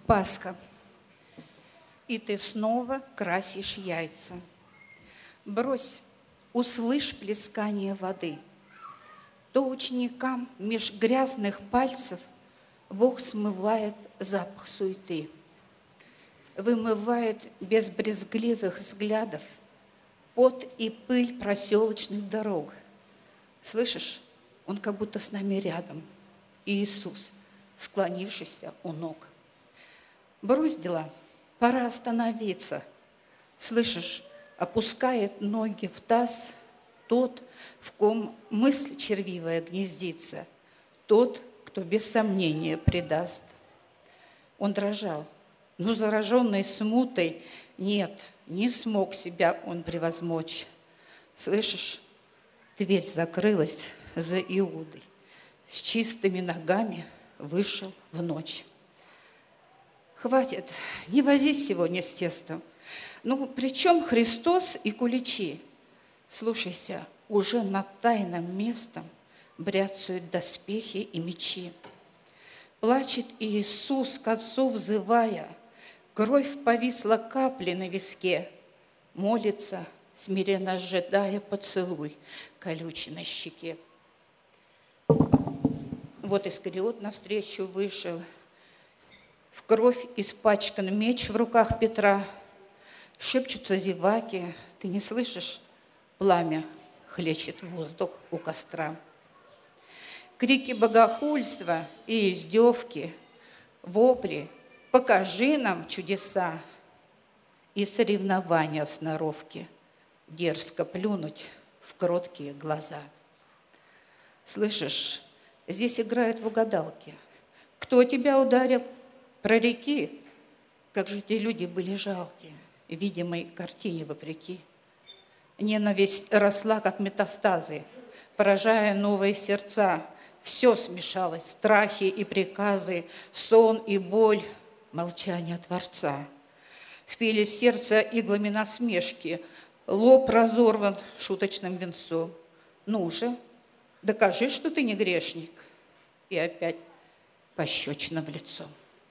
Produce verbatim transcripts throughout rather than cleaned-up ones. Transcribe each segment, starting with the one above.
Пасха. И ты снова красишь яйца. Брось, услышь плескание воды. То ученикам меж грязных пальцев Бог смывает запах суеты, вымывает без брезгливых взглядов пот и пыль проселочных дорог. Слышишь, Он как будто с нами рядом, Иисус, склонившийся у ног. Брось дела, пора остановиться. Слышишь, опускает ноги в таз тот, в ком мысль червивая гнездится, тот, кто без сомнения предаст. Он дрожал, но зараженный смутой нет, не смог себя он превозмочь. Слышишь, дверь закрылась за Иудой, с чистыми ногами вышел в ночь. Хватит, не возись сегодня с тестом. Ну, при чем Христос и куличи? Слушайся, уже над тайным местом бряцают доспехи и мечи. Плачет Иисус к Отцу взывая, кровь повисла капли на виске, молится, смиренно ожидая поцелуй колючий на щеке. Вот Искариот навстречу вышел, в кровь испачкан меч в руках Петра. Шепчутся зеваки, ты не слышишь? Пламя хлещет воздух у костра. Крики богохульства и издевки, вопли «покажи нам чудеса» и соревнования в сноровке, дерзко плюнуть в кроткие глаза. Слышишь, здесь играют в угадалки. Кто тебя ударил? Прореки, как же те люди были жалки, видимой картине вопреки. Ненависть росла, как метастазы, поражая новые сердца. Все смешалось, страхи и приказы, сон и боль, молчание Творца. Впились в сердце иглами насмешки, лоб разорван шуточным венцом. Ну же, докажи, что ты не грешник. И опять пощечина в лицо.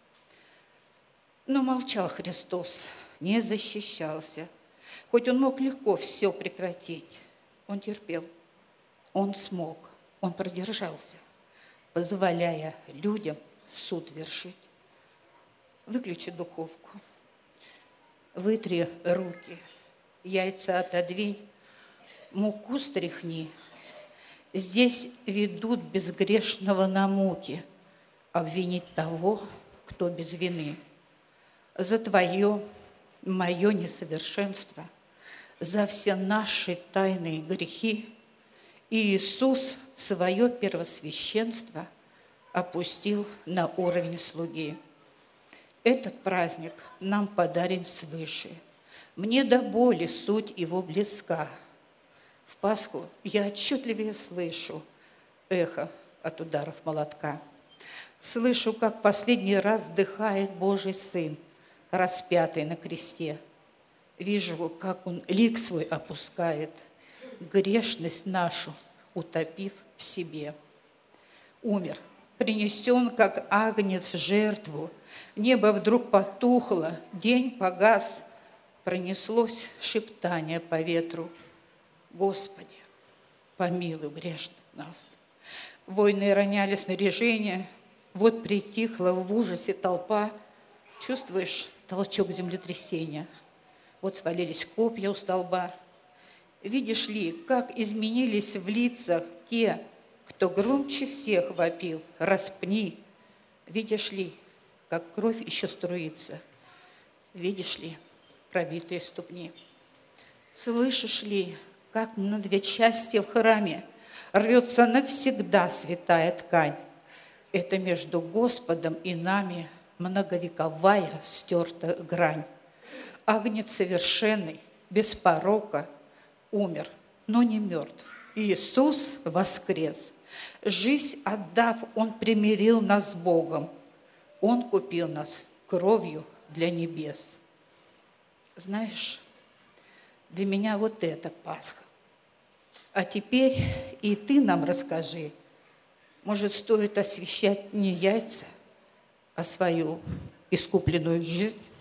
Но молчал Христос, не защищался. Хоть он мог легко все прекратить, он терпел, он смог, он продержался, позволяя людям суд вершить. Выключи духовку, вытри руки, яйца отодвинь, муку стряхни. Здесь ведут безгрешного на муки обвинить того, кто без вины. За твое, мое несовершенство, за все наши тайные грехи Иисус свое первосвященство опустил на уровень слуги. Этот праздник нам подарен свыше. Мне до боли суть его близка. В Пасху я отчетливее слышу эхо от ударов молотка. Слышу, как последний раз вздыхает Божий Сын, распятый на кресте. Вижу, как Он лик свой опускает, грешность нашу утопив в себе. Умер, принесен, как агнец в жертву. Небо вдруг потухло, день погас. Пронеслось шептание по ветру. Господи, помилуй грешных нас. Воины роняли снаряжение, вот притихла в ужасе толпа. Чувствуешь толчок землетрясения? Вот свалились копья у столба. Видишь ли, как изменились в лицах те, кто громче всех вопил: распни. Видишь ли, как кровь еще струится? Видишь ли, пробитые ступни? Слышишь ли, как на две части в храме рвется навсегда святая ткань? Это между Господом и нами многовековая стертая грань. Агнец совершенный, без порока, умер, но не мертв. Иисус воскрес. Жизнь отдав, Он примирил нас с Богом. Он купил нас кровью для небес. Знаешь, для меня вот это Пасха. А теперь и ты нам расскажи, может, стоит освящать не яйца, а свою искупленную жизнь